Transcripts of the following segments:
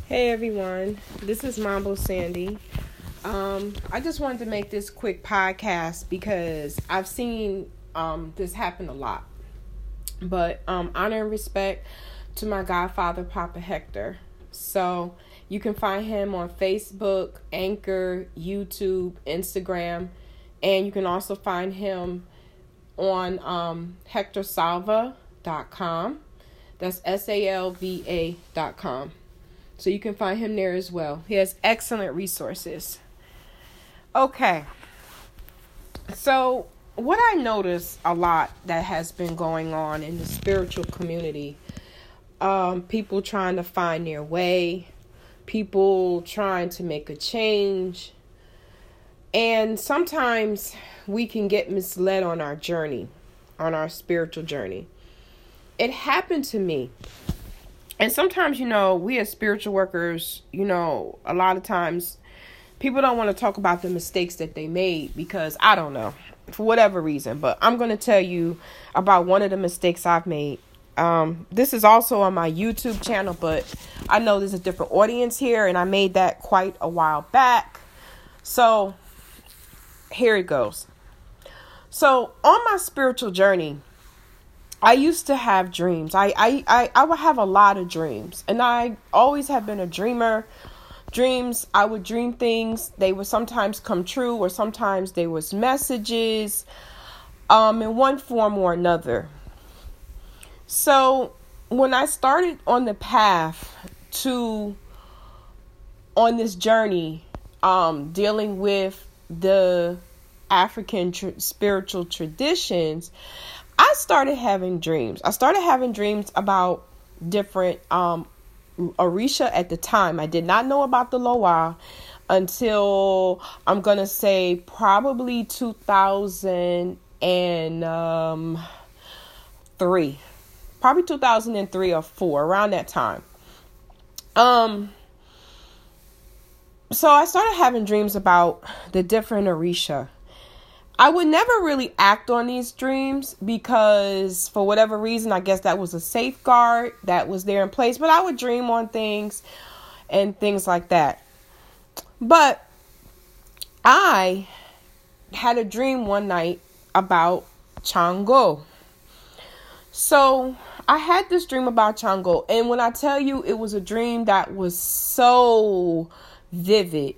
Hey everyone, this is Mambo Sandy. I just wanted to make this quick podcast because I've seen this happen a lot. But honor and respect to my godfather, Papa Hector. So you can find him on Facebook, Anchor, YouTube, Instagram, and you can also find him on HectorSalva.com. That's SALVA.com. So you can find him there as well. He has excellent resources. Okay. So what I notice a lot that has been going on in the spiritual community, people trying to find their way, people trying to make a change. And sometimes we can get misled on our journey, on our spiritual journey. It happened to me. And sometimes, we as spiritual workers, a lot of times people don't want to talk about the mistakes that they made because, I don't know, for whatever reason. But I'm going to tell you about one of the mistakes I've made. This is also on my YouTube channel, but I know there's a different audience here, and I made that quite a while back. So here it goes. So on my spiritual journey, I used to have dreams. I would have a lot of dreams. And I always have been a dreamer. Dreams, I would dream things. They would sometimes come true, or sometimes there was messages in one form or another. So when I started on the path on this journey, dealing with the African spiritual traditions, I started having dreams. I started having dreams about different Orisha at the time. I did not know about the Loa until, I'm going to say, probably 2003. Probably 2003 or 4, around that time. So I started having dreams about the different Orisha. I would never really act on these dreams because for whatever reason, I guess that was a safeguard that was there in place. But I would dream on things and things like that. But I had a dream one night about Chango. So I had this dream about Chango. And when I tell you, it was a dream that was so vivid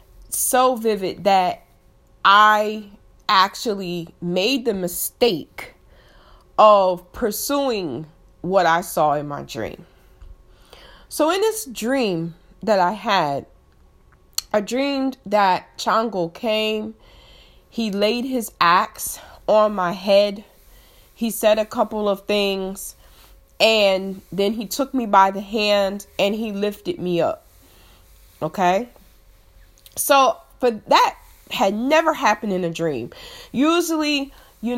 that I actually made the mistake of pursuing what I saw in my dream. So in this dream that I had, I dreamed that Chango came. He laid his axe on my head. He said a couple of things, and then he took me by the hand and he lifted me up. Okay? So for that had never happened in a dream. Usually,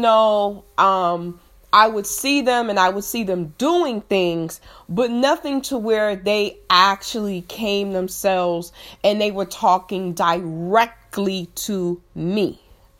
I would see them and I would see them doing things, but nothing to where they actually came themselves and they were talking directly to me.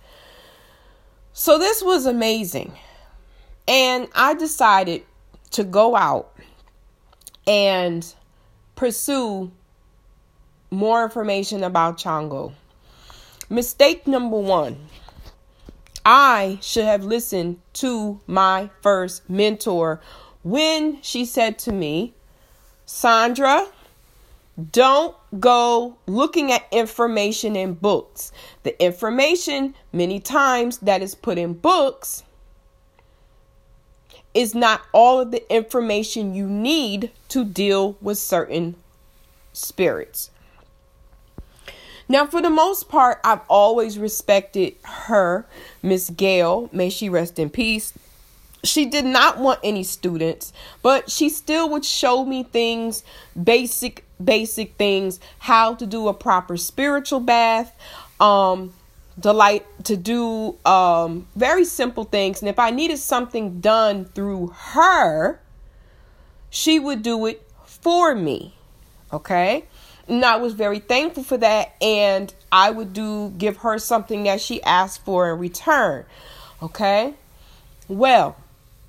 So this was amazing. And I decided to go out and pursue more information about Chango. Mistake number 1. I should have listened to my first mentor when she said to me, Sandra, don't go looking at information in books. The information many times that is put in books is not all of the information you need to deal with certain spirits. Now, for the most part, I've always respected her, Miss Gail. May she rest in peace. She did not want any students, but she still would show me things, basic things, how to do a proper spiritual bath, to do very simple things. And if I needed something done through her, she would do it for me. Okay? And I was very thankful for that. And I would give her something that she asked for in return. Okay. Well,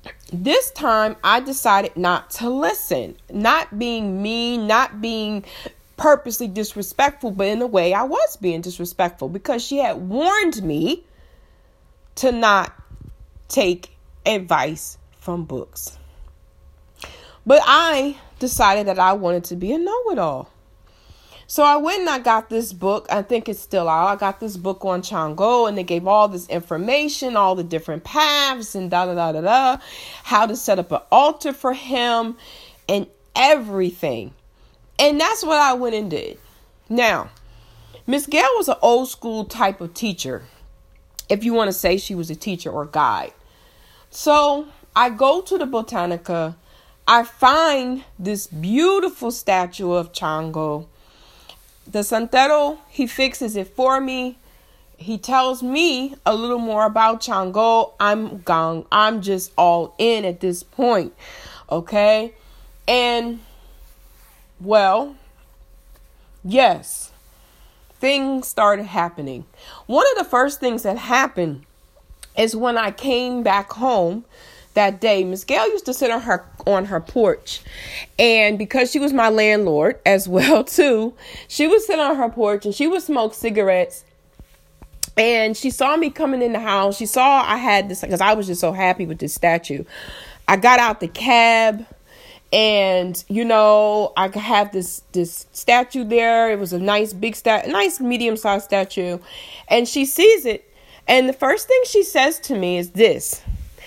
This time I decided not to listen, not being mean, not being purposely disrespectful, but in a way I was being disrespectful because she had warned me to not take advice from books. But I decided that I wanted to be a know-it-all. So I went and I got this book. I think it's still out. I got this book on Chang'o, and they gave all this information, all the different paths and how to set up an altar for him and everything. And that's what I went and did. Now, Miss Gail was an old school type of teacher, if you want to say she was a teacher or guide. So I go to the Botanica. I find this beautiful statue of Chang'o. The Santero, he fixes it for me. He tells me a little more about Chang'o. I'm gone. I'm just all in at this point. Okay? And, well, yes, things started happening. One of the first things that happened is when I came back home that day. Miss Gail used to sit on her porch, and because she was my landlord as well too, she would sit on her porch and she would smoke cigarettes. And she saw me coming in the house. She saw I had this, because I was just so happy with this statue. I got out the cab, and I have this statue there. It was a nice big nice medium-sized statue, and she sees it, and the first thing she says to me is this: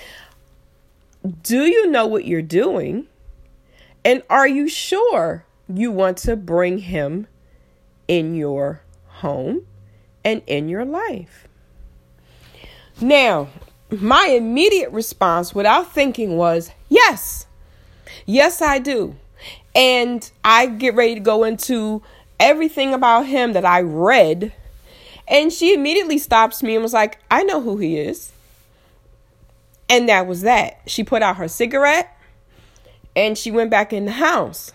do you know what you're doing? And are you sure you want to bring him in your home and in your life? Now, my immediate response without thinking was, yes. Yes, I do. And I get ready to go into everything about him that I read. And she immediately stops me and was like, I know who he is. And that was that. She put out her cigarette and she went back in the house.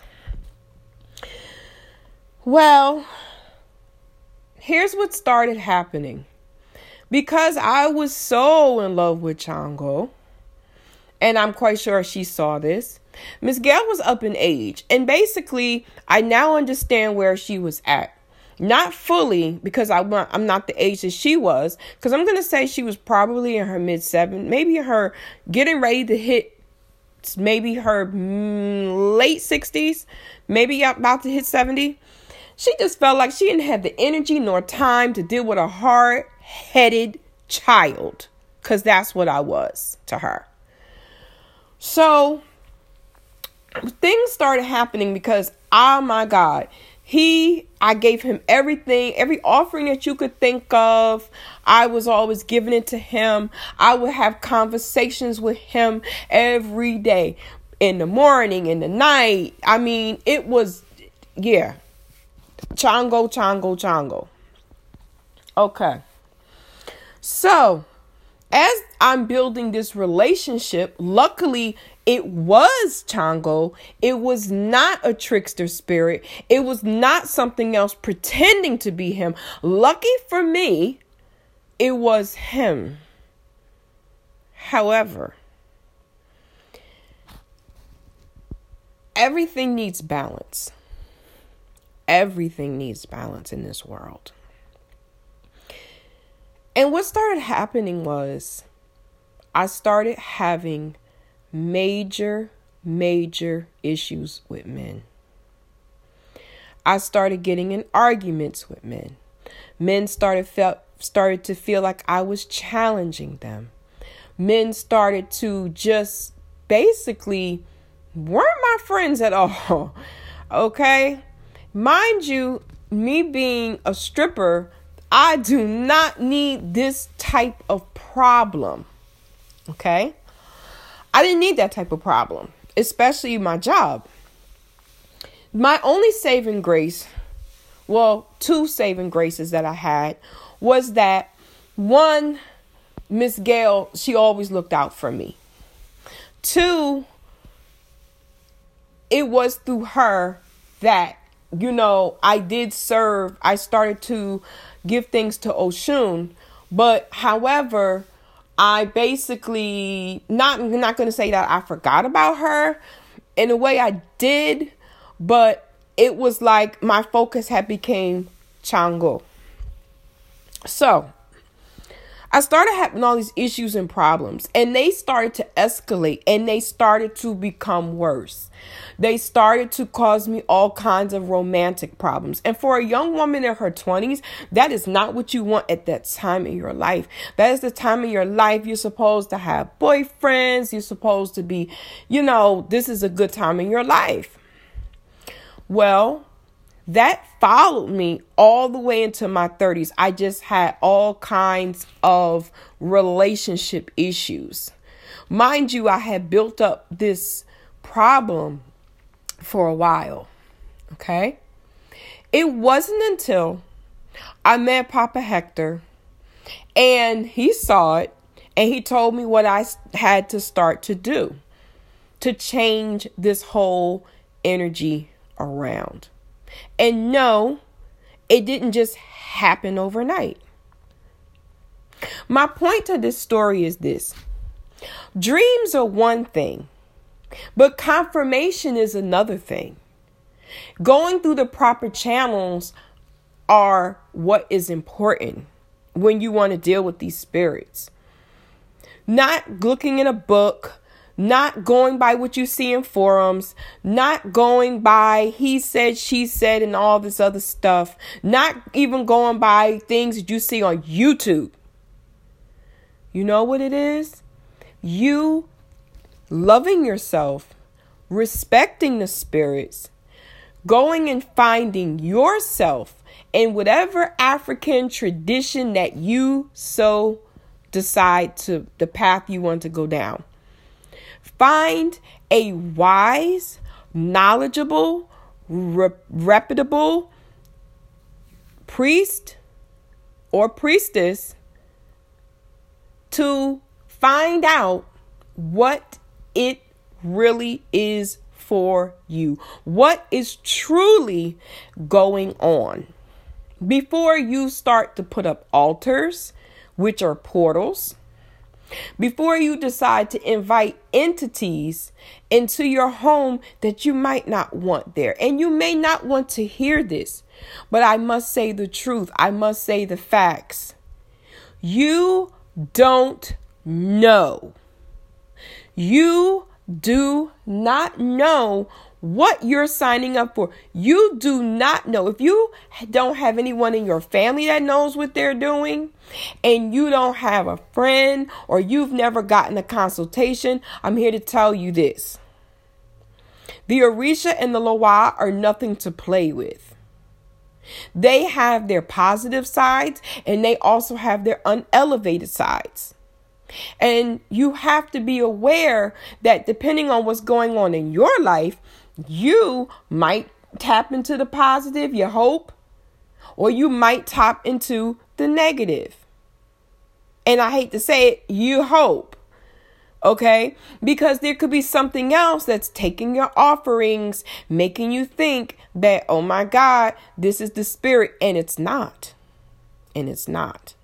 Well, here's what started happening. Because I was so in love with Chang'o, and I'm quite sure she saw this, Miss Gail was up in age. And basically, I now understand where she was at. Not fully, because I'm not the age that she was, because I'm going to say she was probably in her mid-70s, maybe her getting ready to hit maybe her late 60s, maybe about to hit 70. She just felt like she didn't have the energy nor time to deal with a hard-headed child, because that's what I was to her. So things started happening because, oh my God, I gave him everything, every offering that you could think of. I was always giving it to him. I would have conversations with him every day, in the morning, in the night. I mean, it was, yeah. Chang'o. Okay. So, as I'm building this relationship, luckily it was Chang'o. It was not a trickster spirit. It was not something else pretending to be him. Lucky for me, it was him. However, everything needs balance. Everything needs balance in this world. And what started happening was I started having major issues with men. I started getting in arguments with men. Men started to feel like I was challenging them. Men started to just basically weren't my friends at all. Okay? Mind you, me being a stripper, I do not need this type of problem. Okay? I didn't need that type of problem, especially my job. My only saving grace, well, two saving graces that I had, was that one, Miss Gail, she always looked out for me. Two, it was through her that, I started to give things to Oshun. But however, I basically, I'm not going to say that I forgot about her. In a way I did, but it was like my focus had became Chang'o. So I started having all these issues and problems, and they started to escalate, and they started to become worse. They started to cause me all kinds of romantic problems. And for a young woman in her 20s, that is not what you want at that time in your life. That is the time in your life you're supposed to have boyfriends. You're supposed to be, this is a good time in your life. Well, that followed me all the way into my 30s. I just had all kinds of relationship issues. Mind you, I had built up this problem for a while. Okay? It wasn't until I met Papa Hector and he saw it and he told me what I had to start to do to change this whole energy around. And no, it didn't just happen overnight. My point to this story is this. Dreams are one thing, but confirmation is another thing. Going through the proper channels are what is important when you want to deal with these spirits. Not looking in a book, not going by what you see in forums, not going by he said, she said, and all this other stuff, not even going by things that you see on YouTube. You know what it is? You loving yourself, respecting the spirits, going and finding yourself in whatever African tradition that you so decide to, the path you want to go down. Find a wise, knowledgeable, reputable priest or priestess to find out what it really is for you. What is truly going on before you start to put up altars, which are portals. Before you decide to invite entities into your home that you might not want there. And you may not want to hear this, but I must say the truth. I must say the facts. You don't know. You do not know what you're signing up for. You do not know. If you don't have anyone in your family that knows what they're doing, and you don't have a friend, or you've never gotten a consultation, I'm here to tell you this. The Orisha and the Loa are nothing to play with. They have their positive sides, and they also have their unelevated sides. And you have to be aware that depending on what's going on in your life, you might tap into the positive, you hope, or you might tap into the negative. And I hate to say it, you hope. Okay? Because there could be something else that's taking your offerings, making you think that, oh my God, this is the spirit. And it's not. And it's not.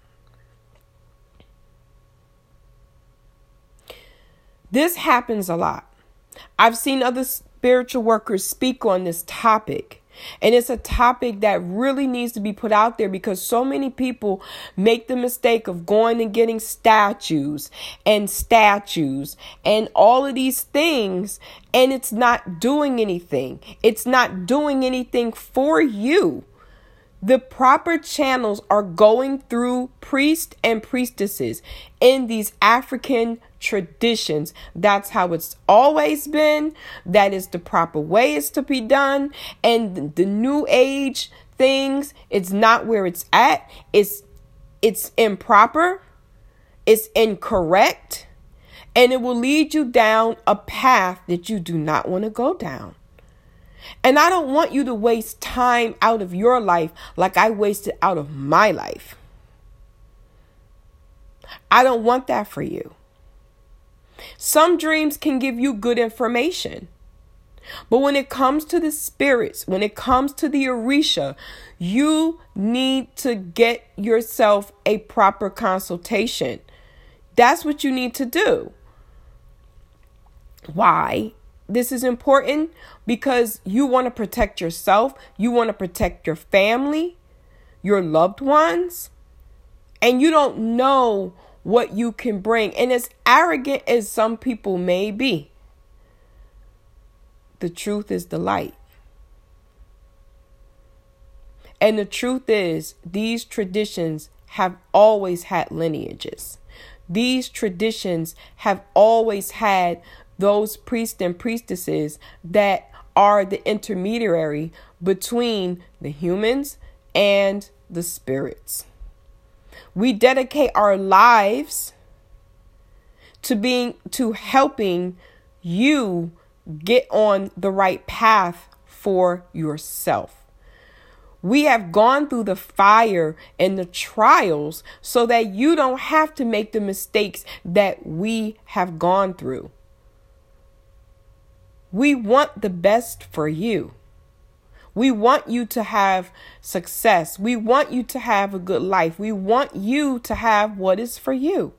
This happens a lot. I've seen other spiritual workers speak on this topic. And it's a topic that really needs to be put out there because so many people make the mistake of going and getting statues and all of these things. And it's not doing anything. It's not doing anything for you. The proper channels are going through priests and priestesses in these African traditions. That's how it's always been. That is the proper way it's to be done. And the new age things, it's not where it's at. It's improper. It's incorrect. And it will lead you down a path that you do not want to go down. And I don't want you to waste time out of your life like I wasted out of my life. I don't want that for you. Some dreams can give you good information. But when it comes to the spirits, when it comes to the Orisha, you need to get yourself a proper consultation. That's what you need to do. Why? This is important because you want to protect yourself. You want to protect your family, your loved ones, and you don't know what you can bring. And as arrogant as some people may be, the truth is the light. And the truth is, these traditions have always had lineages. These traditions have always had those priests and priestesses that are the intermediary between the humans and the spirits. We dedicate our lives to helping you get on the right path for yourself. We have gone through the fire and the trials so that you don't have to make the mistakes that we have gone through. We want the best for you. We want you to have success. We want you to have a good life. We want you to have what is for you.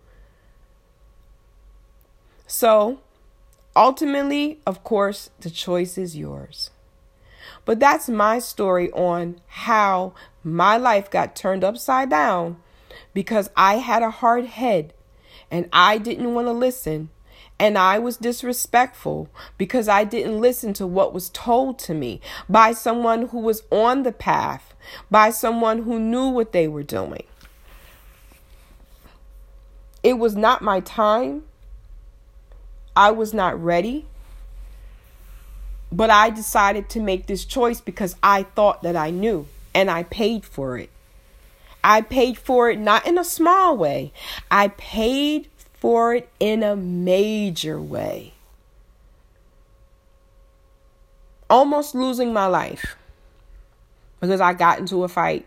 So, ultimately, of course, the choice is yours. But that's my story on how my life got turned upside down because I had a hard head and I didn't want to listen. And I was disrespectful because I didn't listen to what was told to me by someone who was on the path, by someone who knew what they were doing. It was not my time. I was not ready. But I decided to make this choice because I thought that I knew, and I paid for it. I paid for it not in a small way. I paid for it in a major way. Almost losing my life because I got into a fight.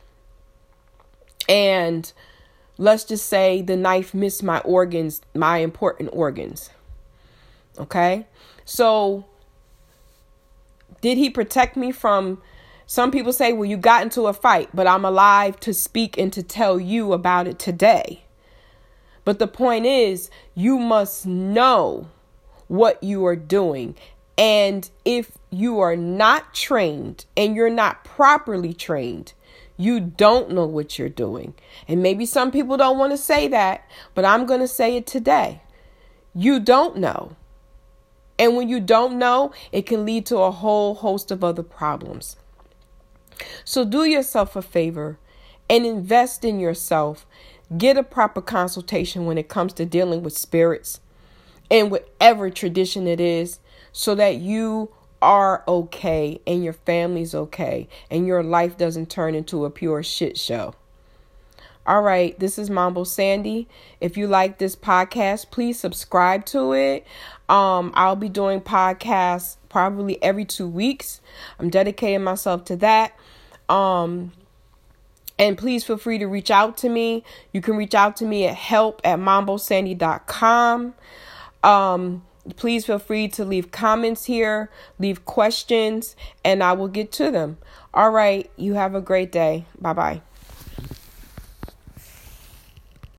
And let's just say the knife missed my organs, my important organs. Okay? So did he protect me from, some people say, well, you got into a fight, but I'm alive to speak and to tell you about it today. But the point is, you must know what you are doing. And if you are not trained and you're not properly trained, you don't know what you're doing. And maybe some people don't want to say that, but I'm going to say it today. You don't know. And when you don't know, it can lead to a whole host of other problems. So do yourself a favor and invest in yourself. Get a proper consultation when it comes to dealing with spirits and whatever tradition it is so that you are okay and your family's okay and your life doesn't turn into a pure shit show. All right, this is Mambo Sandy. If you like this podcast, please subscribe to it. I'll be doing podcasts probably every 2 weeks. I'm dedicating myself to that. And please feel free to reach out to me. You can reach out to me at help@mambosandy.com. Please feel free to leave comments here, leave questions, and I will get to them. All right, you have a great day. Bye-bye.